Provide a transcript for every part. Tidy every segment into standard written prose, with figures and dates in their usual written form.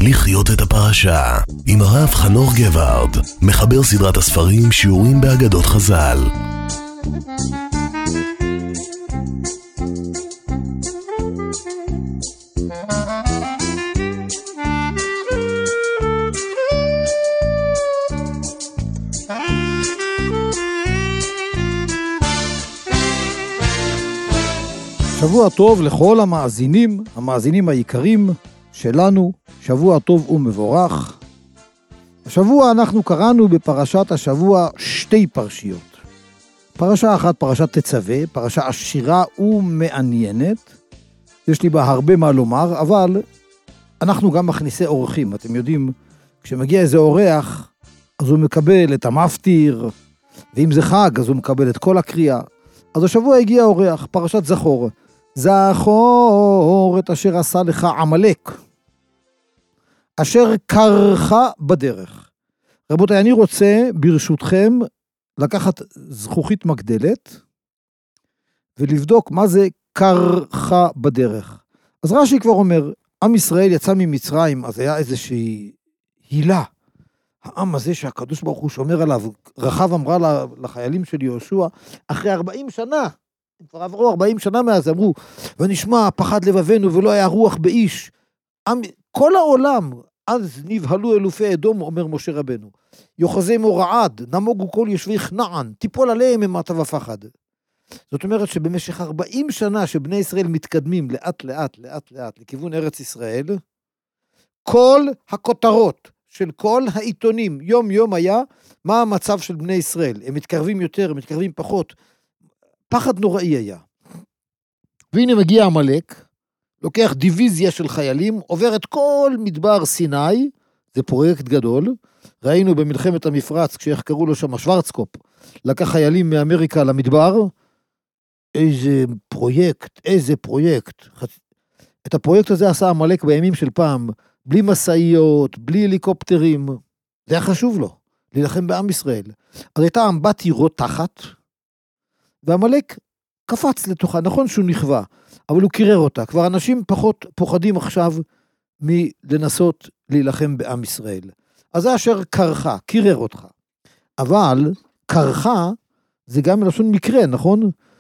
לחיות את הפרשה עם הרב חנוך גבארד, מחבר סדרת הספרים שיעורים באגדות חז"ל. שבוע טוב לכל המאזינים היקרים שלנו, שבוע טוב ומבורך. השבוע אנחנו קראנו בפרשת השבוע שתי פרשיות. פרשה אחת, פרשת תצווה, פרשה עשירה ומעניינת. יש לי בה הרבה מה לומר, אבל אנחנו גם מכניסי אורחים. אתם יודעים, כשמגיע איזה אורח, אז הוא מקבל את המפטיר, ואם זה חג, אז הוא מקבל את כל הקריאה. אז השבוע הגיע אורח, פרשת זכור. זכור את אשר עשה לך עמלק, אשר קרך בדרך. רבותיי, אני רוצה ברשותכם לקחת זכוכית מגדלת, ולבדוק מה זה קרך בדרך. אז רש"י כבר אומר, עם ישראל יצא ממצרים, אז היה איזושהי הילה. העם הזה שהקדוש ברוך הוא שומר עליו, רחב אמרה לחיילים של יהושע, אחרי 40 שנה, כבר עברו 40 שנה מאז, אמרו, ונשמע פחד לבבנו ולא היה רוח באיש. כל העולם, אז נבהלו אלופי אדום, אומר משה רבנו. יוחזי מורעד, נמוגו כל יושבי כנען, תיפול עליהם ממטה ופחד. זאת אומרת שבמשך 40 שנה שבני ישראל מתקדמים לאט לאט לכיוון ארץ ישראל, כל הכותרות של כל העיתונים, יום יום היה, מה המצב של בני ישראל. הם מתקרבים יותר, הם מתקרבים פחות, פחד נוראי היה. והנה מגיע עמלק, לוקח דיוויזיה של חיילים, עובר את כל מדבר סיני, זה פרויקט גדול, ראינו במלחמת המפרץ, כשקראו לו שם שוורצקופ, לקח חיילים מאמריקה למדבר, איזה פרויקט. את הפרויקט הזה עשה עמלק בימים של פעם, בלי מסעיות, בלי הליקופטרים, זה היה חשוב לו, להילחם בעם ישראל. אז הייתה אמבט רותחת, ועמלק קפץ לתוכה, נכון שהוא נכווה, אבל הוא קירר אותה. כבר אנשים פחות פוחדים עכשיו מלנסות להילחם בעם ישראל. אז זה אשר קרחה, קירר אותך. אבל קרחה זה גם מלשון מקרה, נכון?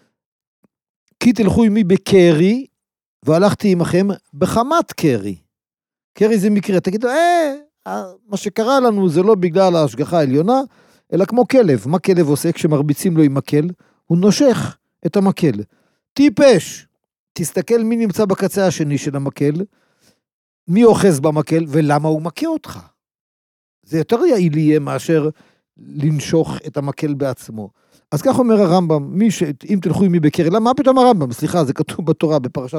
כי תלכו עמי בקרי, והלכתי עמכם בחמת קרי. קרי זה מקרה, תגידו, מה שקרה לנו זה לא בגלל ההשגחה העליונה, אלא כמו כלב. מה כלב עושה כשמרביצים לו עם מקל? הוא נושך את המקל. טיפש, תסתכל מי נמצא בקצה השני של המקל, מי אוחז במקל, ולמה הוא מכה אותך. זה יותר יעיל יהיה מאשר לנשוך את המקל בעצמו. אז כך אומר הרמב"ם, אם תלכו עמי בקרי, למה? מה פתאום הרמב"ם? סליחה, זה כתוב בתורה,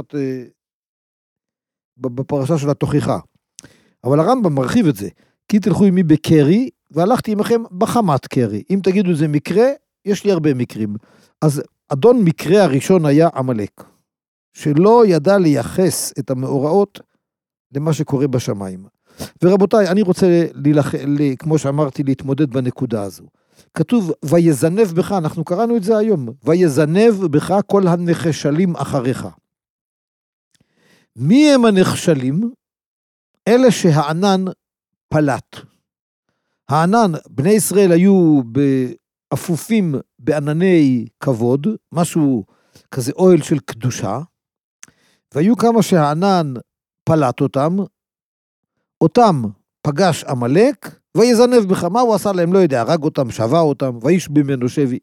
בפרשה של התוכחה. אבל הרמב"ם מרחיב את זה. כי תלכו עמי בקרי, והלכתי עמכם בחמת קרי. אם תגידו זה מקרה, יש לי הרבה מקרים. אז אדון מקרה הראשון היה עמלק, שלא ידע לייחס את המאורעות למה שקורה בשמיים. ורבותיי, אני רוצה כמו שאמרתי, להתמודד בנקודה הזו. כתוב, ויזנב בך, אנחנו קראנו את זה היום, ויזנב בך כל הנחשלים אחריך. מי הם הנחשלים? אלה שהענן פלט. הענן, בני ישראל היו אפופים בענני כבוד, משהו כזה אוהל של קדושה, והיו כמה שהענן פלט אותם פגש עמלק, ויזנב בך. מה הוא עשה להם? לא יודע, הרג אותם, שבה אותם, ואיש במנו שבי.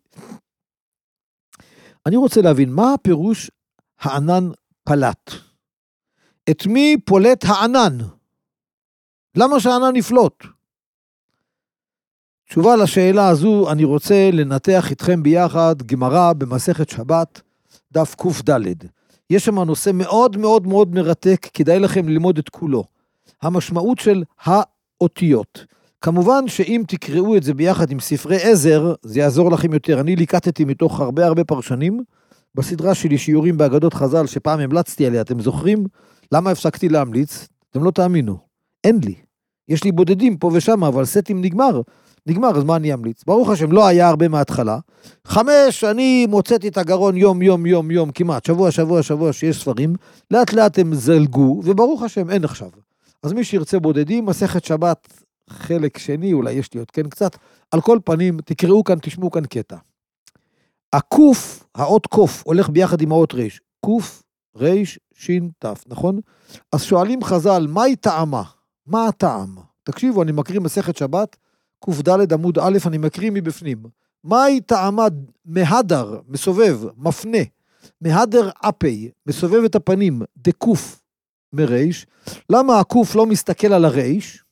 אני רוצה להבין, מה הפירוש הענן פלט? את מי פולט הענן? למה שהענן יפלוט? תשובה לשאלה הזו, אני רוצה לנתח איתכם ביחד גמרא במסכת שבת, דף קד. יש שם נושא מאוד מאוד מאוד מרתק, כדאי לכם ללמוד את כולו. המשמעות של האותיות. כמובן שאם תקראו את זה ביחד עם ספרי עזר, זה יעזור לכם יותר. אני ליקטתי מתוך הרבה פרשנים, בסדרה שלי שיעורים באגדות חז"ל, שפעם המלצתי עליה, אתם זוכרים? למה הפסקתי להמליץ? אתם לא תאמינו. אין לי. יש לי בודדים פה ושם, אבל סטים נגמר, אז מה אני אמליץ? ברוך השם, לא היה הרבה מההתחלה. 5, אני מוצאתי את הגרון יום, כמעט, שבוע, שיש ספרים, לאט הם זלגו, וברוך השם, אין עכשיו. אז מי שירצה בודדים, מסכת שבת, חלק שני, אולי יש לי עוד כן קצת, על כל פנים, תקראו כאן, תשמעו כאן קטע. הקוף, האות קוף, הולך ביחד עם האות ריש. קוף, ריש, שין, תף, נכון? אז שואלים חז"ל, מהי טעמה? מה הטעם? תקשיבו, אני מקריא מסכת שבת, קד עמוד א', אני מקריא מבפנים. מהי טעמה? מהדר, מסובב, מפנה. מהדר אפי, מסובב את הפנים, דקוף מריש. למה הקוף לא מסתכל על הריש?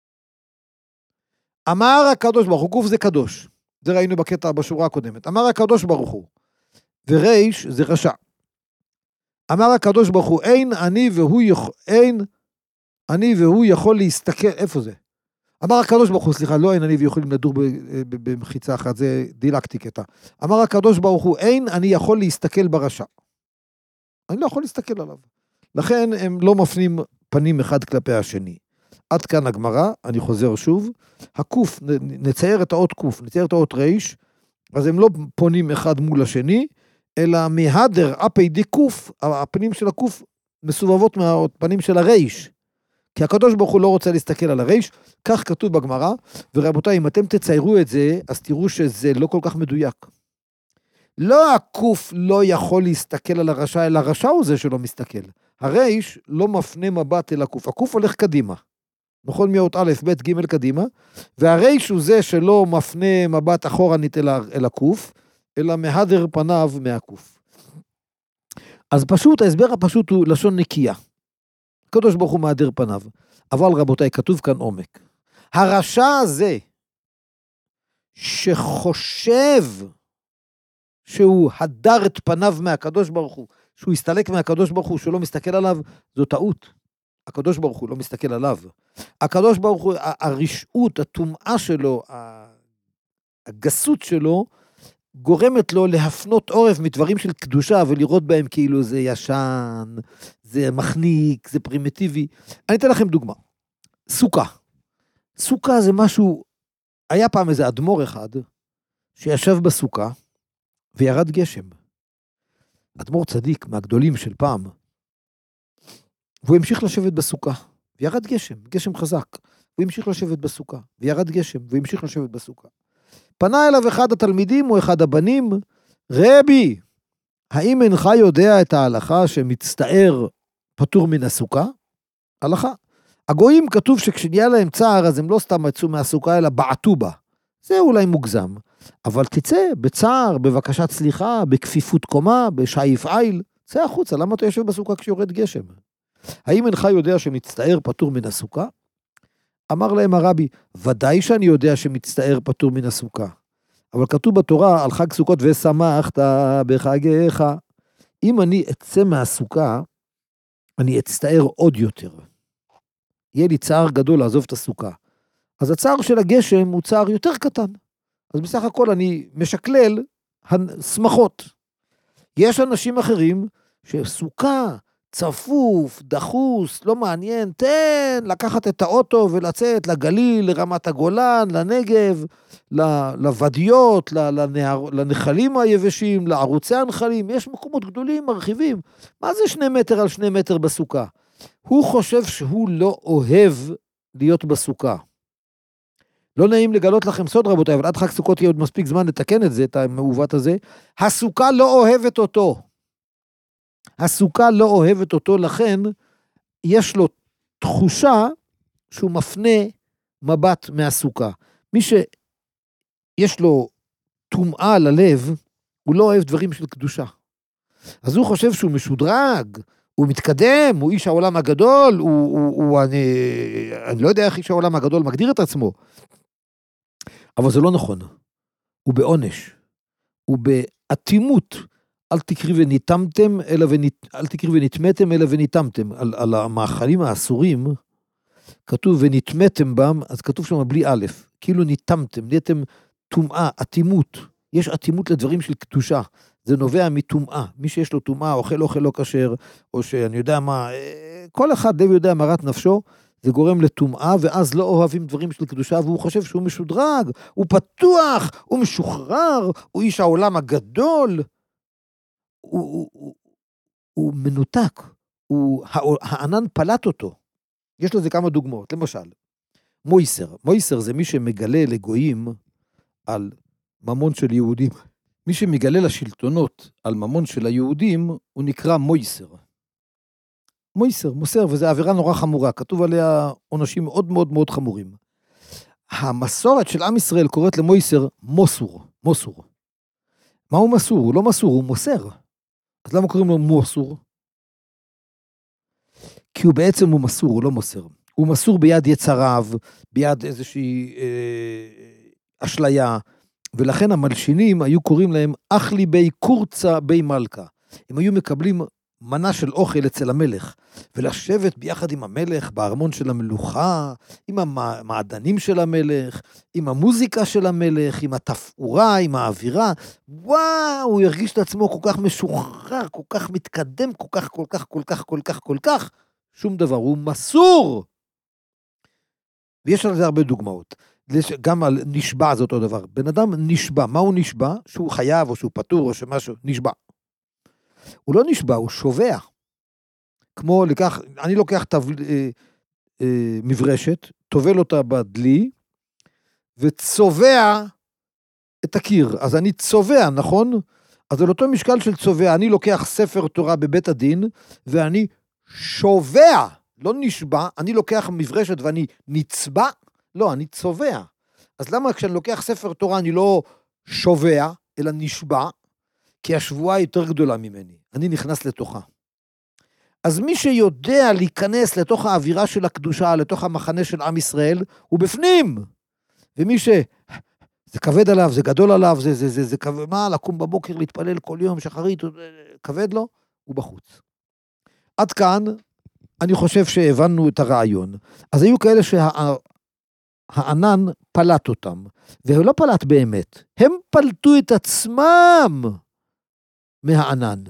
אמר הקדוש ברוך הוא, קוף זה קדוש. זה ראינו בקטע בשורה הקודמת. אמר הקדוש ברוך הוא, וריש זה רשע. אמר הקדוש ברוך הוא, אין אני והוא יכול להסתכל, איפה זה? אמר הקדוש ברוך הוא, סליחה, לא אין אני ויכולים לדור במחיצה אחת, זה דילקטי קטע. אמר הקדוש ברוך הוא, אין אני יכול להסתכל ברשע. אני לא יכול להסתכל עליו. לכן הם לא מפנים פנים אחד כלפי השני. עד כאן הגמרא, אני חוזר שוב, הקוף, נצייר את האות קוף, נצייר את האות ריש, אז הם לא פונים אחד מול השני, אלא מהדר אפי די קוף, הפנים של הקוף מסובבות מהפנים של הריש. כי הקדוש ברוך הוא לא רוצה להסתכל על הריש, כך כתוב בגמרא, ורבותיי, אם אתם תציירו את זה, אז תראו שזה לא כל כך מדויק. לא הקוף לא יכול להסתכל על הרשע, אלא הרשע הוא זה שלא מסתכל. הריש לא מפנה מבט אל הקוף, הקוף הולך קדימה. נכון, מאות א', ב', ג' קדימה, והריש הוא זה שלא מפנה מבט אחורנית אל הקוף, אלא מהדר פניו מהקוף. אז פשוט, ההסבר הפשוט הוא לשון נקייה. הקדוש ברוך הוא מהדר פניו. אבל רבותיי, כתוב כאן עומק. הרשע הזה, שחושב שהוא הדר את פניו מהקדוש ברוך הוא, שהוא הסתלק מהקדוש ברוך הוא, שהוא לא מסתכל עליו, זו טעות. הקדוש ברוך הוא לא מסתכל עליו. הקדוש ברוך הוא, הרשעות, הטומאה שלו, הגסות שלו, גורמת לו להפנות עורף מדברים של קדושה, ולראות בהם כאילו זה ישן, זה מחניק, זה פרימיטיבי. אני אתן לכם דוגמה. סוכה. סוכה זה משהו, היה פעם איזה אדמו"ר אחד, שישב בסוכה, וירד גשם. אדמו"ר צדיק, מהגדולים של פעם, והוא המשיך לשבת בסוכה, וירד גשם, גשם חזק, הוא המשיך לשבת בסוכה, וירד גשם, והוא המשיך לשבת בסוכה. פנה אליו אחד התלמידים או אחד הבנים, רבי, האם אינך יודע את ההלכה שמצטער פטור מן הסוכה? הלכה. הגויים כתוב שכשנהיה להם צער, אז הם לא סתם יצאו מהסוכה, אלא בעטו בה. זה אולי מוגזם, אבל תצא בצער, בבקשת סליחה, בכפיפות קומה, בשייף עיל, צא החוצה, למה אתה יושב בסוכה כשיורד גשם? האם אינך יודע שמצטער פטור מן הסוכה? אמר להם הרבי, ודאי שאני יודע שמצטער פטור מן הסוכה, אבל כתוב בתורה על חג סוכות ושמחת בחגיך. אם אני אצא מהסוכה, אני אצטער עוד יותר. יהיה לי צער גדול לעזוב את הסוכה. אז הצער של הגשם הוא צער יותר קטן. אז בסך הכל אני משקלל שמחות. יש אנשים אחרים שסוכה, צפוף, דחוס, לא מעניין, תן לקחת את האוטו ולצאת לגליל, לרמת הגולן, לנגב, לוודיות, לנחלים היבשים, לערוצי הנחלים, יש מקומות גדולים, מרחיבים. מה זה 2 מטר על 2 מטר בסוכה? הוא חושב שהוא לא אוהב להיות בסוכה. לא נעים לגלות לכם סוד רבותיי, אבל עד חג סוכות יהיה עוד מספיק זמן לתקן את זה, את המעוות הזה. הסוכה לא אוהבת אותו. הסוכה לא אוהבת אותו, לכן יש לו תחושה שהוא מפנה מבט מהסוכה. מי שיש לו טומאה ללב, הוא לא אוהב דברים של קדושה. אז הוא חושב שהוא משודרג, הוא מתקדם, הוא איש העולם הגדול, אני לא יודע איך איש העולם הגדול מגדיר את עצמו, אבל זה לא נכון. הוא בעונש, הוא באטימות, אל תקרי וניתמתם, אל תקרי ונתמתם, אלא וניתמתם. על המאכלים האסורים, כתוב ונתמתם בם, אז כתוב שם בלי א', כאילו ניתמתם, נהייתם טומאה, אטימות. יש אטימות לדברים של קדושה. זה נובע מטומאה. מי שיש לו טומאה, אוכל לא כשר, או שאני יודע מה, כל אחד לב יודע מרת נפשו, זה גורם לטומאה, ואז לא אוהבים דברים של קדושה, והוא חושב שהוא משודרג, הוא פתוח, הוא משוחרר, הוא איש העולם הגדול. הוא מנותק, הענן פלט אותו. יש לזה כמה דוגמאות, למשל, מויסר. מויסר זה מי שמגלה לגויים על ממון של יהודים. מי שמגלה לשלטונות על ממון של היהודים, הוא נקרא מויסר. מויסר, מוסר, וזו עבירה נורא חמורה, כתוב עליה עונשים מאוד מאוד מאוד חמורים. המסורת של עם ישראל קוראת למויסר מוסור, מוסור. מה הוא מסור? הוא לא מסור, הוא מוסר. אז למה קוראים לו מוסור? כי הוא בעצם הוא מסור, הוא לא מוסר. הוא מסור ביד יצריו, ביד איזושהי אשליה, ולכן המלשינים היו קוראים להם אחלי בי קורצה בי מלכה. הם היו מקבלים מנה של אוכל אצל המלך, ולשבת ביחד עם המלך בארמון של המלוכה, עם המעדנים של המלך, עם המוזיקה של המלך, עם התפאורה, עם האווירה. וואו, הוא הרגיש את עצמו כל כך משוחרר, כל כך מתקדם, כל כך, שום דבר, הוא מסור. ויש על זה הרבה דוגמאות. גם על נשבע זה אותו דבר. בן אדם נשבע, מה הוא נשבע? שהוא חייב או שהוא פטור או שמשהו, נשבע. הוא לא נשבע, הוא שובע. כמו לקח, אני לוקח מברשת, טובל אותה בדלי, וצובע את הקיר. אז אני צובע, נכון? אז על אותו משקל של צובע, אני לוקח ספר תורה בבית הדין, ואני שובע, לא נשבע, אני לוקח מברשת ואני נצבע, לא, אני צובע. אז למה כשאני לוקח ספר תורה אני לא שובע, אלא נשבע? כי השבועה יותר גדולה ממני, אני נכנס לתוכה. אז מי שיודע להיכנס לתוך האווירה של הקדושה, לתוך המחנה של עם ישראל, הוא בפנים. ומי זה כבד עליו, זה גדול עליו, זה כבד, מה, לקום בבוקר, להתפלל כל יום, שחרית, כבד לו, הוא בחוץ. עד כאן, אני חושב שהבנו את הרעיון. אז היו כאלה שהענן פלט אותם, והוא לא פלט באמת, הם פלטו את עצמם מהענן.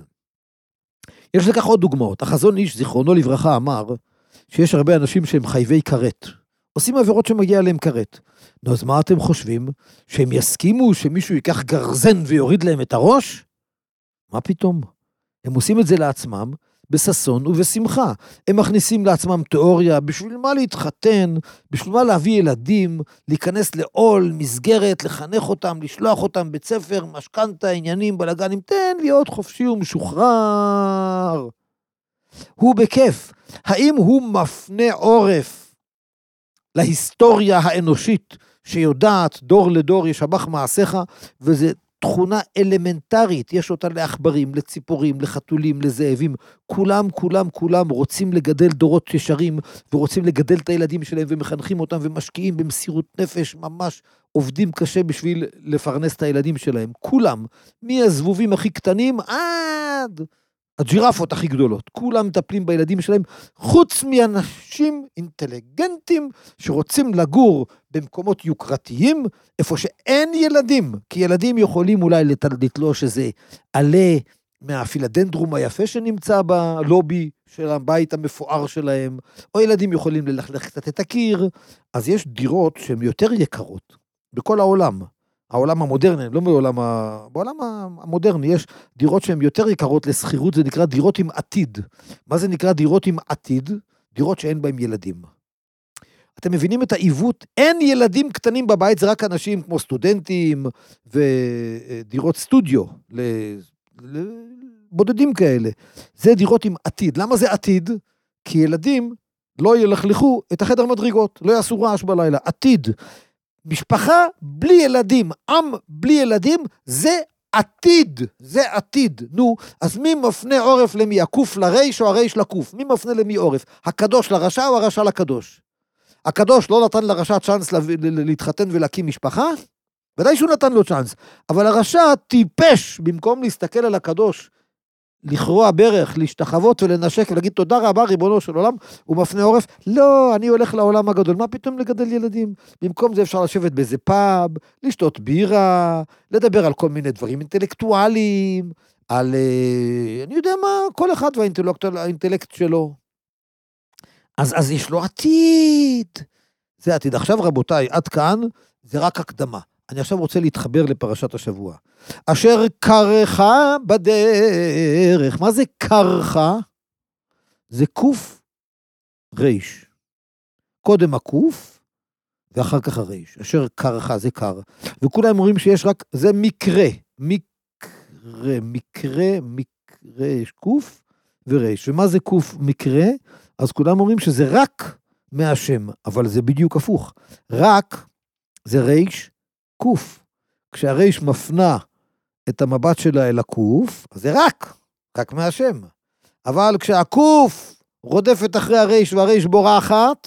יש לכך עוד דוגמאות. החזון איש, זיכרונו לברכה, אמר שיש הרבה אנשים שהם חייבי כרת. עושים עבירות שמגיע להם כרת. נו, אז מה אתם חושבים? שהם יסכימו שמישהו ייקח גרזן ויוריד להם את הראש? מה פתאום? הם עושים את זה לעצמם בססון ובשמחה. הם מכניסים לעצמם תיאוריה, בשביל מה להתחתן, בשביל מה להביא ילדים, להיכנס לעול, מסגרת, לחנך אותם, לשלוח אותם בית ספר, משכנתה, עניינים, בלגנים, תן להיות חופשי ומשוחרר. הוא בכיף. האם הוא מפנה עורף להיסטוריה האנושית, שיודעת דור לדור ישבח מעשיך, וזה תכונה אלמנטרית, יש אותה לעכברים, לציפורים, לחתולים, לזאבים, כולם רוצים לגדל דורות ישרים, ורוצים לגדל את הילדים שלהם, ומחנכים אותם, ומשקיעים במסירות נפש, ממש עובדים קשה בשביל לפרנס את הילדים שלהם, כולם, מהזבובים הכי קטנים, עד הג'ירפות הכי גדולות, כולם מטפלים בילדים שלהם, חוץ מאנשים אינטליגנטים, שרוצים לגור במקומות יוקרתיים, איפה שאין ילדים, כי ילדים יכולים אולי לתלוש איזה עלה מהפילדנדרום היפה שנמצא בלובי של הבית המפואר שלהם, או ילדים יכולים ללכלך קצת את הקיר, אז יש דירות שהן יותר יקרות, בכל העולם. העולם המודרני, לא בעולם המודרני, יש דירות שהן יותר יקרות לסחירות, זה נקרא דירות עם עתיד. מה זה נקרא דירות עם עתיד? דירות שאין בהן ילדים. אתם מבינים את העיוות? אין ילדים קטנים בבית, זה רק אנשים כמו סטודנטים ודירות סטודיו, בודדים כאלה. זה דירות עם עתיד. למה זה עתיד? כי ילדים לא ילכלכו את החדר מדרגות, לא יעשו רעש בלילה. עתיד. משפחה בלי ילדים, עם בלי ילדים, זה עתיד, זה עתיד. נו, אז מי מפנה עורף למי? הקוף לריש או הריש לקוף? מי מפנה למי עורף? הקדוש לרשע או הרשע לקדוש? הקדוש לא נתן לרשע צ'אנס להתחתן ולהקים משפחה? ודאי שהוא נתן לו צ'אנס, אבל הרשע טיפש, במקום להסתכל על הקדוש, לכרוע ברך, להשתחוות ולנשק ולהגיד תודה רבה ריבונו של עולם, הוא מפנה עורף, לא, אני הולך לעולם הגדול, מה פתאום לגדל ילדים? במקום זה אפשר לשבת באיזה פאב, לשתות בירה, לדבר על כל מיני דברים אינטלקטואליים, על, אני יודע מה, כל אחד והאינטלקט שלו. אז יש לו עתיד. זה עתיד. עכשיו רבותיי, עד כאן, זה רק הקדמה. אני עכשיו רוצה להתחבר לפרשת השבוע. אשר קרך בדרך. מה זה קרך? זה קוף ריש. קודם הקוף, ואחר כך הרייש, אשר קרך זה קר, וכולם אומרים שיש רק, זה מקרה, יש קוף ורייש, ומה זה קוף מקרה? אז כולם אומרים שזה רק מהשם, אבל זה בדיוק הפוך, רק זה רייש קוף, כשהרייש מפנה את המבט שלה אל הקוף, אז זה רק מהשם, אבל כשהקוף רודפת אחרי הרייש והרייש בורחת,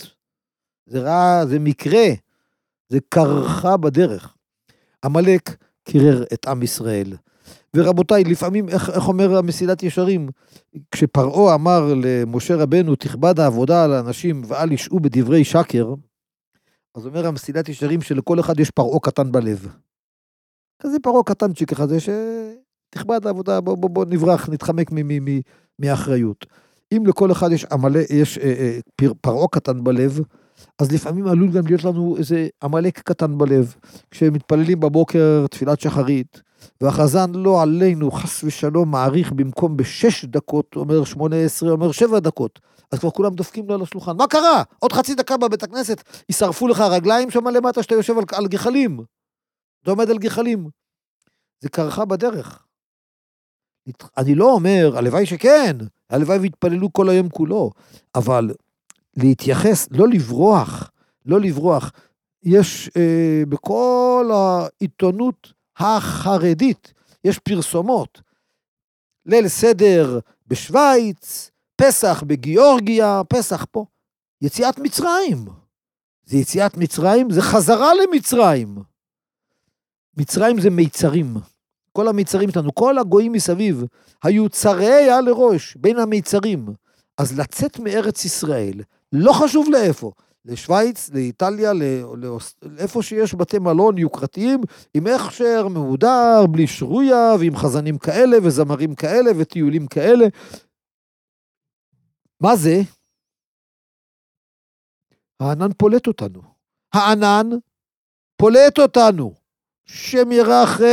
זה מקרה, זה קרחה בדרך. עמלק קירר את עם ישראל. ורבותיי, לפעמים, איך אומר המסילת ישרים, כשפרעה אמר למשה רבנו, תכבד העבודה על האנשים ואל ישעו בדברי שקר, אז אומר המסילת ישרים שלכל אחד יש פרעה קטן בלב. כזה פרעה קטנצ'יק כזה שתכבד העבודה, בוא נברח, נתחמק מאחריות. אם לכל אחד יש פרעה קטן בלב, אז לפעמים עלול גם להיות לנו איזה עמלק קטן בלב, כשמתפללים בבוקר תפילת שחרית, והחזן לא עלינו חס ושלום מעריך במקום ב6 דקות, אומר 18, אומר 7 דקות, אז כבר כולם דופקים לו על השולחן, מה קרה? עוד חצי דקה בבית הכנסת, ישרפו לך הרגליים שם למטה שאתה יושב על גחלים, אתה עומד על גחלים, זה קרחה בדרך. אני לא אומר, הלוואי שכן, הלוואי והתפללו כל היום כולו, אבל להתייחס, לא לברוח, יש בכל העיתונות החרדית, יש פרסומות, ליל סדר בשוויץ, פסח בגיאורגיה, פסח פה, יציאת מצרים, זה יציאת מצרים, זה חזרה למצרים, מצרים זה מיצרים, כל המיצרים שלנו, כל הגויים מסביב, היו צרי על לראש, בין המיצרים, אז לצאת מארץ ישראל, לא חשוב לאיפה, לשוויץ, לאיטליה, לאיפה שיש בתי מלון יוקרתיים, עם הכשר מהודר, בלי שרויה, ועם חזנים כאלה, וזמרים כאלה, וטיולים כאלה. מה זה? הענן פולט אותנו. הענן פולט אותנו. שם ירחם.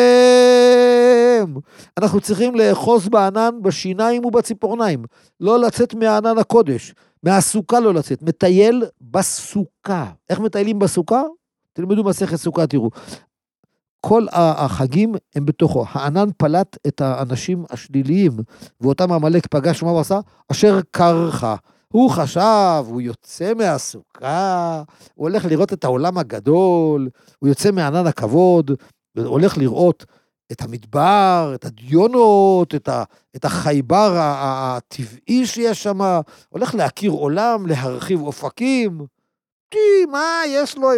אנחנו צריכים לאחוז בענן בשיניים ובציפורניים, לא לצאת מהענן הקודש, מהסוכה לא לצאת, מטייל בסוכה. איך מטיילים בסוכה? תלמדו מסכת סוכה, תראו. כל החגים הם בתוכו, הענן פלט את האנשים השליליים, ואותם עמלק פגש, מה הוא עשה? אשר קרחה. הוא חשב, הוא יוצא מהסוכה, הוא הולך לראות את העולם הגדול, הוא יוצא מענן הכבוד, הוא הולך לראות את המדבר, את הדיונות, את החייבר הטבעי שיש שם, הולך להכיר עולם, להרחיב אופקים, מה יש לו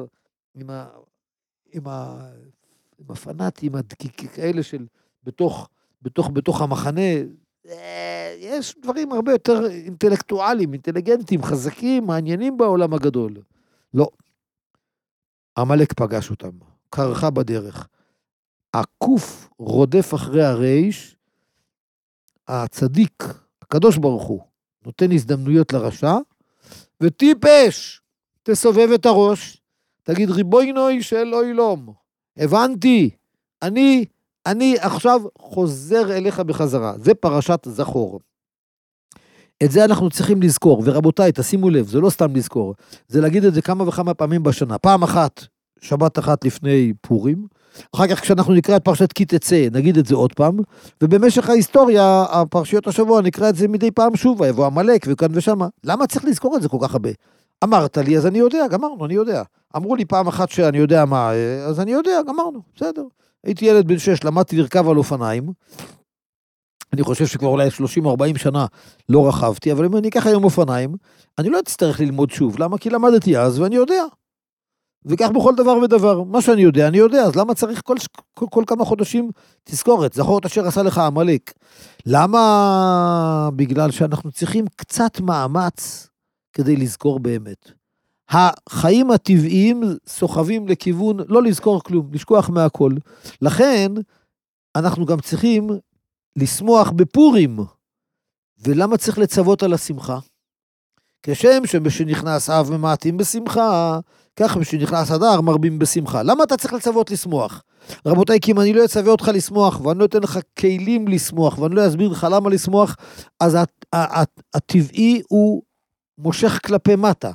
עם הפנאטים, כאלה של בתוך המחנה, יש דברים הרבה יותר אינטלקטואליים, אינטליגנטים, חזקים, מעניינים בעולם הגדול. לא. עמלק פגש אותם, קרחה בדרך. הקוף רודף אחרי הרייש, הצדיק, הקדוש ברוך הוא, נותן הזדמנויות לרשע, וטיפש, תסובב את הראש, תגיד ריבוינוי של אוילום, הבנתי, אני עכשיו חוזר אליך בחזרה, זה פרשת זכור. את זה אנחנו צריכים לזכור, ורבותיי, תשימו לב, זה לא סתם לזכור, זה להגיד את זה כמה וכמה פעמים בשנה, פעם אחת, שבת אחת לפני פורים, אחר כך כשאנחנו נקרא את פרשת כי תצא, נגיד את זה עוד פעם, ובמשך ההיסטוריה, הפרשיות השבוע, נקרא את זה מדי פעם שוב, יבוא עמלק וכאן ושם, למה צריך לזכור את זה כל כך הרבה? אמרת לי, אז אני יודע, גמרנו, אני יודע. אמרו לי פעם אחת שאני יודע מה, אז אני יודע, גמרנו, בסדר. הייתי ילד בן 6, למדתי לרכב על אופניים, אני חושב שכבר אולי 30-40 שנה לא רכבתי, אבל אם אני אקח היום אופניים, אני לא אצטרך ללמוד שוב, למה? כי למדתי אז ואני יודע. וכך בכל דבר ודבר, מה שאני יודע, אני יודע, אז למה צריך כל כמה חודשים תזכורת, זכור את אשר עשה לך עמלק. למה? בגלל שאנחנו צריכים קצת מאמץ כדי לזכור באמת. החיים הטבעיים סוחבים לכיוון, לא לזכור כלום, לשכוח מהכל. לכן, אנחנו גם צריכים לשמוח בפורים. ולמה צריך לצוות על השמחה? כשם שמשנכנס אב ממעטים בשמחה, כך משנכנס אדר מרבים בשמחה. למה אתה צריך לצוות לשמוח? רבותיי, כי אם אני לא אצווה אותך לשמוח, ואני לא אתן לך כלים לשמוח, ואני לא אסביר לך למה לשמוח, אז הטבעי הוא מושך כלפי מטה.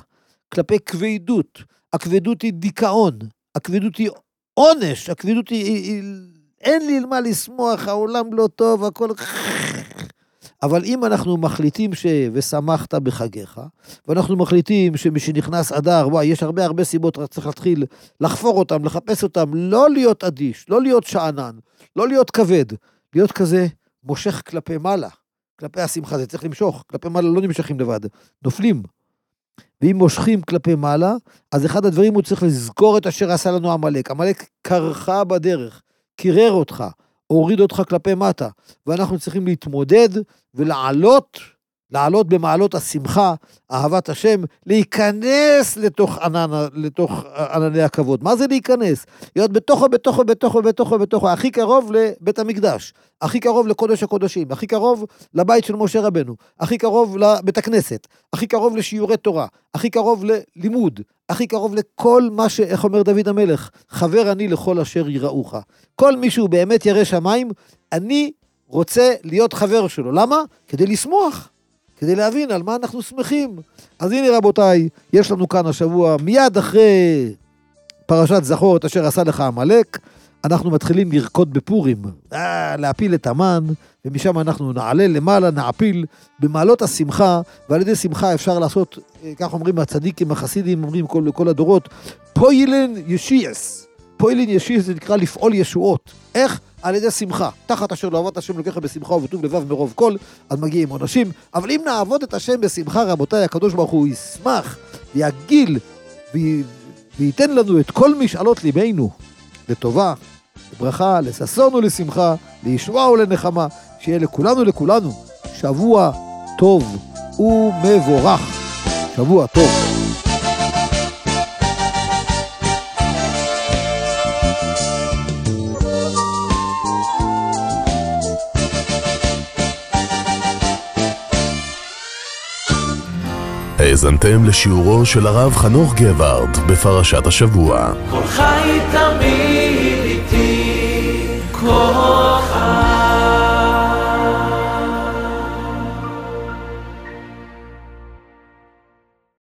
כלפי כבדות. הכבדות היא דיכאון, הכבדות היא עונש, הכבדות היא אין לי מה לשמוח, העולם לא טוב, הכל... אבל אם אנחנו מחליטים ושמחת בחגיך, ואנחנו מחליטים שמשנכנס אדר, וואי, יש הרבה סיבות, רק צריך להתחיל לחפור אותם, לחפש אותם, לא להיות אדיש, לא להיות שענן, לא להיות כבד, להיות כזה מושך כלפי מעלה, כלפי השמחה, זה צריך למשוך, כלפי מעלה לא נמשכים לבד, נופלים. ואם מושכים כלפי מעלה, אז אחד הדברים הוא צריך לזכור את אשר עשה לנו עמלק. עמלק קרחה בדרך, קירר אותך, הוריד אותך כלפי מטה, ואנחנו צריכים להתמודד ולעלות במעלות השמחה, אהבת השם, להיכנס לתוך ענני הכבוד. מה זה להיכנס? להיות בתוכו, הכי קרוב לבית המקדש, הכי קרוב לקודש הקודשים, הכי קרוב לבית של משה רבנו, הכי קרוב לבית הכנסת, הכי קרוב לשיעורי תורה, הכי קרוב ללימוד, הכי קרוב לכל מה איך אומר דוד המלך, חבר אני לכל אשר יראוך. כל מישהו באמת ירא שמיים, אני רוצה להיות חבר שלו. למה? כדי לשמוח. כדי להבין על מה אנחנו שמחים. אז הנה רבותיי, יש לנו כאן השבוע, מיד אחרי פרשת זכור את אשר עשה לך עמלק, אנחנו מתחילים לרקוד בפורים, להפיל את המן, ומשם אנחנו נעלה למעלה, נעפיל במעלות השמחה, ועל ידי שמחה אפשר לעשות, כך אומרים הצדיקים, החסידים, אומרים כל הדורות, פוילן ישיעס. פוילן ישיעס זה נקרא לפעול ישועות. איך? על ידי שמחה, תחת אשר לא עבוד השם לוקח בשמחה ובטוב לבב מרוב כל, אז מגיעים עונשים, אבל אם נעבוד את השם בשמחה, רבותיי, הקדוש ברוך הוא ישמח, ויגיל, וייתן לנו את כל משאלות ליבנו, לטובה, לברכה, לששון ולשמחה, לישועה ולנחמה, שיהיה לכולנו, שבוע טוב ומבורך, שבוע טוב. האזנתם לשיעורו של הרב חנוך גבארד בפרשת השבוע. כל חי תמיד איתי, כל